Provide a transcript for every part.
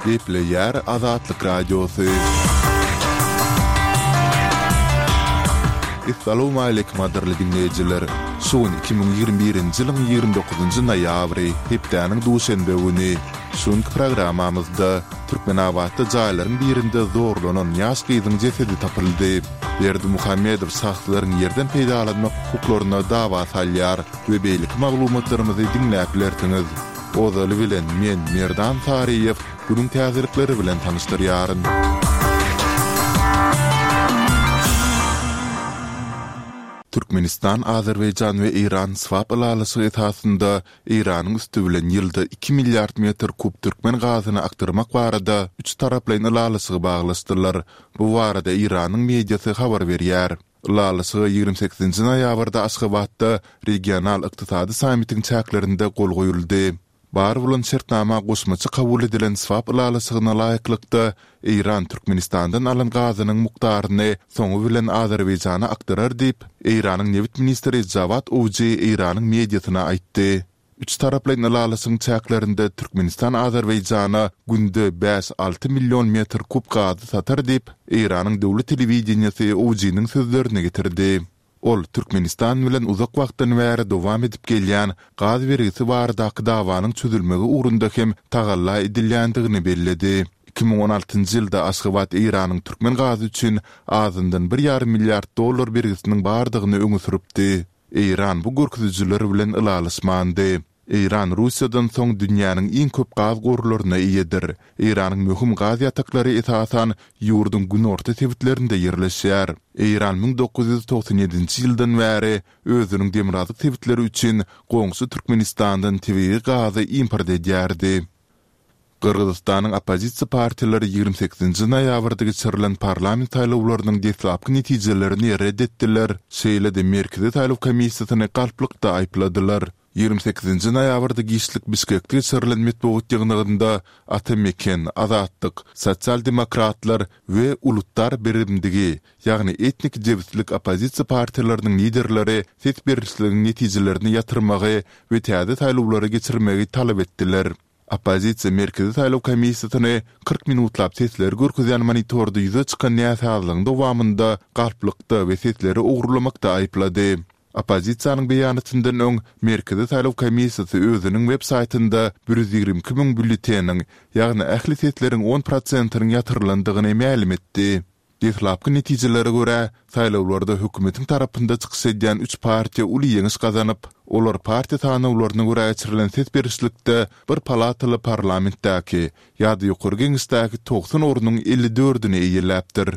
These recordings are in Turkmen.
Gepleyer Azatlık Radyosu. Assalamu alaykum adirli dinleyijiler. Şuun 2021-nji ýylyň 29-njy noýabry hepdeniň duşenbe güni şuňky programamyzda Türkmenawatda jaýlaryň birinde zorlanan ýaş gyzyň jesedi tapyldy. Berdi Muhammedow sahtlaryň ýerden peýdalanmak hukuklaryna dawa salýar we beýlik maglumatlarymyzy dinläp bilersiňiz. Ozaly bilen men Merdan Tariýew günüň täzelikleri bilen tanışdyrýaryn. Türkmenistan, Azerbaycan ve İran swap alalyşy esasında İranyň üstü bilen ýylda 2 milliard metr kub türkmen gazyny aktyrmak barada 3 taraplaryň alalyşygy baglaşdylar. Bu barada İranyň mediasy habar berýär. Alalyşy 28-nji noýabrda Aşgabatda regional ykdysady sammitiň çäklerinde gol goýuldy. Bar bolan şertnama goşmaçy kabul edilen swap alalyşygyna laýyklykda İran Türkmenistandan alan gazynyň mukdaryny soňu bilen Azerbaýjana aktarar diýip İranyň Newit ministri Javad Owji İranyň mediasyna aýtdy. 3 taraplaryň alalyşyň çäklerinde Türkmenistan Azerbaýjana günde 5-6 million metr kub gazy satar diýip İranyň döwlet telewizionyasy Owji'niň sözlerini getirdi. Ol Türkmenistan bilen uzak wagtdan bäri dowam edip gelýän gaz bergisi baradaky dawanyň çözülmegi ugrunda hem tagalla edilýändigini bellädi. 2016-njy ýylda Aşgabat Iranyň türkmen gazy üçin azyndan 1,5 milliard dollar bergisiniň bardygyny öňe süripdi. İran bu görkezjiler bilen ılalyşmandy. İran Russiýadan soň dünýäniň iň köp gaz gorularyna iýedir. İranyň möhüm gaz ýataklary esasan ýurdun günorta tebitlerinde ýerleşýär. İran 1997-nji ýyldan bäri özüniň demirazyk tebitleri üçin goňşy Türkmenistandan tebigy gazy import edýärdi. Kırgızstanyň opozisiýa partiýaleri 28-nji noýabrda geçirilen parlament saýlawlarynyň deslapky netijelerini reddetdiler. Şeýle de Merkezi Saýlaw komissiýasyny galplykda aýpladylar. 28-nji noýabrda Gişlik Bişkekde geçirilen metbuat ýygnygynda Atameken, Azatlyk, Sosial Demokratlar we Ulutlar Birimdigi, ýagny etnik jebitlik opozisiýa partiýalarynyň liderleri ses berişliginiň netijelerini ýatyrmagy we täze saýlawlary geçirmegi talap etdiler. Opozisiýa Merkezi Saýlaw komissiýasyny 40 minutlap sesler görkezýän monitorda ýüze çykan näsazlygyň dowamında galplykda we sesleri ogrulamakda aýplady. Opozisiýanyň beýanatyndan öň Merkezi Saýlaw komissiýasy özüniň web saýtynda 122 000 bülleteniň, ýagny ähli sesleriň 10%-nyň ýatyrlandygyny ma'lum etdi. Deslapky netijelere görä, saýlawlarda hökümetiň tarapynda çykyş edýän 3 partiýa uly ýeňiş gazanyp, olar partiýa tanawlaryna görä geçirilen ses berişlikde bir palataly parlamentdäki ýa-da ýokary geňişdäki 90 ornuň 54-ni eýeläpdir.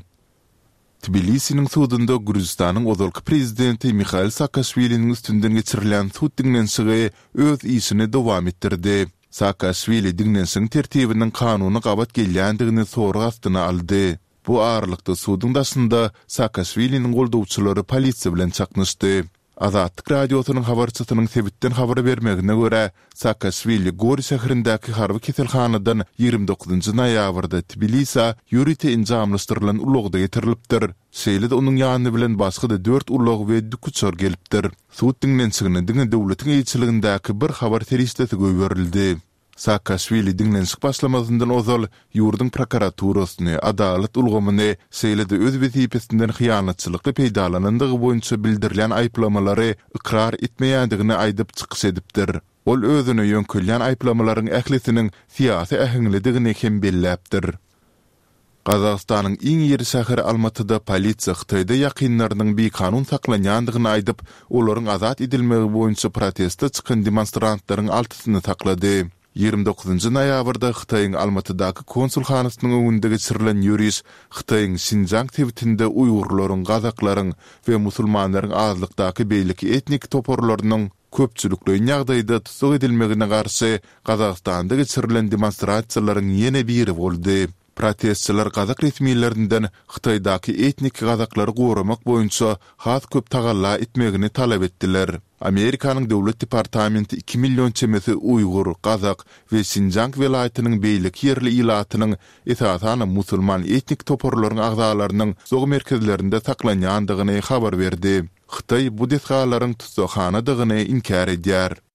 Tbilisiň sudunda Gürjistanyň ozalky prezidenti Mikhail Saakashviliň üstünden geçirilen sud dinlenşigi öz işini dowam etdirdi. Saakashvili dinlenşigiň tertibiniň kanuny gabat gelýändigini sorag astyna aldy. Bu ağırlıkta sudyň daşynda Saakashviliň goldawçylary polisiýa bilen çaknyşdy. Azatlyk radiosynyň habarçysynyň sebitden habar bermegine görä, Saakashvili Gori şäherindäki harby keselhanadan 29-njy noýabrda Tbilisiýa ýürüte injamlaşdyrylan ulagda getirilipdir. Şeýle de onuň ýanyny bilen başga 4 ulag we dükçör gelipdir. Sud dinlenşigine diňe döwletiň eýçiligindäki bir habar terişdesi göýberildi. Saakashvili dinlenşik başlamazından ozal ýurdun prokuraturasyny, adalet ulgamyny, şeýle de öz wezipesinden hyýanatçylykly peýdalanandygy boýunça bildirilen aýplamalary ikrar etmeýändigini aýdyp çykyş edipdir. Ol özüne ýönkelýän aýplamalaryň ählisiniň siýasy ähliligini hem belläpdir. Gazagstanyň iň ýeri şäheri Almatyda polisiýa Hytaýda ýakynlarynyň beýkanun saklanýandygyny aýdyp, olaryň azat edilmegi boýunça protestde çykan demonstrantlaryň altysyny saklady. 29-njy noýabrda Hytaýyň Almatydaky konsulhanasynyň öňünde geçirilen ýürüş Hytaýyň Şinjang tebitinde Uýgurlaryň, gazaklaryň we musulmanlaryň azlykdaky beýlik etnik toporlarynyň köpçülikli ýagdaýda tutsak edilmegine garşy Gazagstanda geçirilen demonstrasiýalaryň ýene biri boldy. Protestçiler Gazak resmiýetlerinden Hytaýdaky etnik gazaklary goramak boýunça has köp tagalla etmegini talap etdiler. Amerikanyň döwlet departamenti 2 million çemesi Uýgur, Gazak we Şinjang welaýatynyň beýlik ýerli ilatynyň esasan musulman etnik toporlaryň agzalarynyň zog merkezlerinde saklanýandygyny habar berdi. Hytaý bu desgalaryň tutsakhanadagyny inkar edýär.